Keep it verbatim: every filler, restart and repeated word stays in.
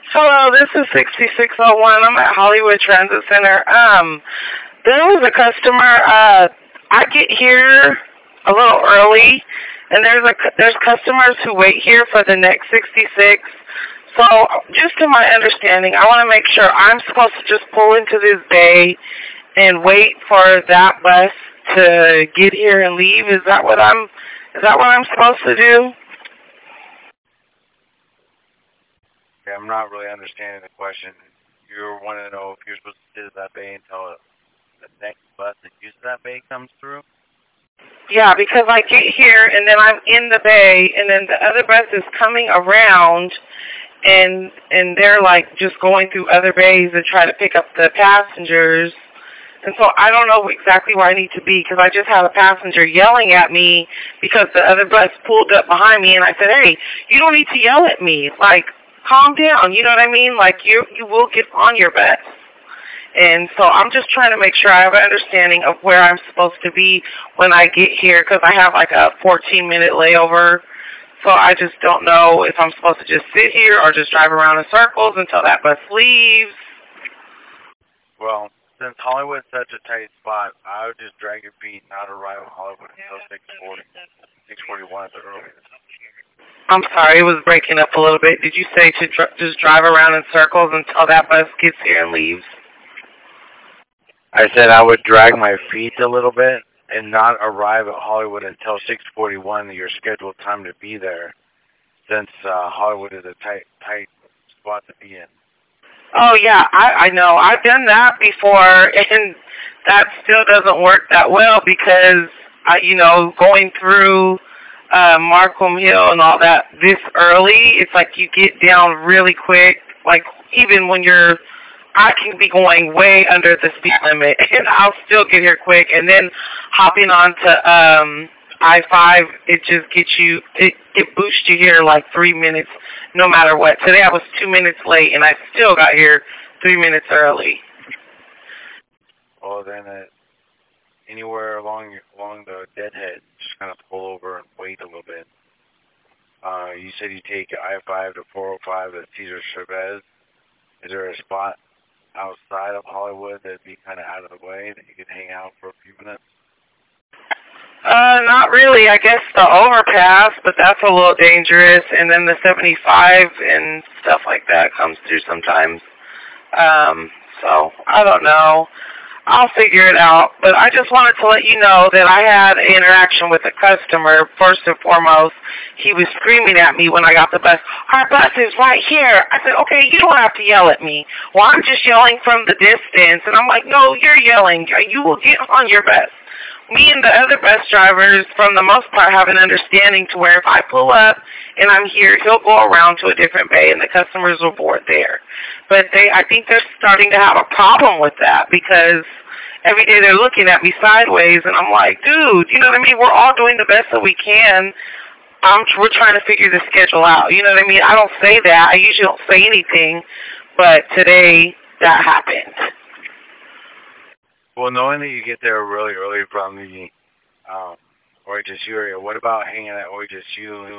Hello, this is sixty-six oh one. I'm at Hollywood Transit Center. Um, there was a customer. Uh, I get here a little early, and there's a there's customers who wait here for the next sixty-six. So, just to my understanding, I want to make sure I'm supposed to just pull into this bay and wait for that bus to get here and leave. Is that what I'm? Is that what I'm supposed to do? Okay, I'm not really understanding the question. You're wanting to know if you're supposed to sit at that bay until the next bus that uses that bay comes through? Yeah, because I get here and then I'm in the bay, and then the other bus is coming around, and and they're like just going through other bays and try to pick up the passengers. And so I don't know exactly where I need to be, because I just had a passenger yelling at me because the other bus pulled up behind me, and I said, hey, you don't need to yell at me. Like, calm down, you know what I mean? Like, you you will get on your bus. And so I'm just trying to make sure I have an understanding of where I'm supposed to be when I get here, because I have like a fourteen-minute layover. So I just don't know if I'm supposed to just sit here or just drive around in circles until that bus leaves. Well, since Hollywood's such a tight spot, I would just drag your feet and not arrive at Hollywood until six forty, six forty-one at the earliest. I'm sorry, it was breaking up a little bit. Did you say to dr- just drive around in circles until that bus gets here and leaves? I said I would drag my feet a little bit and not arrive at Hollywood until six forty-one, your scheduled time to be there, since uh, Hollywood is a tight, tight spot to be in. Oh, yeah, I, I know. I've done that before, and that still doesn't work that well because, I, you know, going through uh, Markham Hill and all that this early, it's like you get down really quick. Like, even when you're, I can be going way under the speed limit, and I'll still get here quick. And then hopping onto um, I five, it just gets you, it, it boosts you here like three minutes no matter what. Today I was two minutes late, and I still got here three minutes early. Well, then uh, anywhere along along the deadhead, just kind of pull over and wait a little bit. Uh, you said you take I five to four oh five at Cesar Chavez. Is there a spot outside of Hollywood that'd be kind of out of the way that you could hang out for a few minutes? Uh, not really. I guess the overpass, but that's a little dangerous. And then the seventy-five and stuff like that comes through sometimes. Um, so, I don't know. I'll figure it out. But I just wanted to let you know that I had an interaction with a customer. First and foremost, he was screaming at me when I got the bus. Our bus is right here. I said, okay, you don't have to yell at me. Well, I'm just yelling from the distance. And I'm like, no, you're yelling. You will get on your bus. Me and the other bus drivers, from the most part, have an understanding to where if I pull up and I'm here, he'll go around to a different bay and the customers will board there. But they, I think they're starting to have a problem with that because every day they're looking at me sideways, and I'm like, dude, you know what I mean? We're all doing the best that we can. Um, we're trying to figure the schedule out. You know what I mean? I don't say that. I usually don't say anything, but today that happened. Well, knowing that you get there really early from the um, O H S U area, what about hanging at O H S U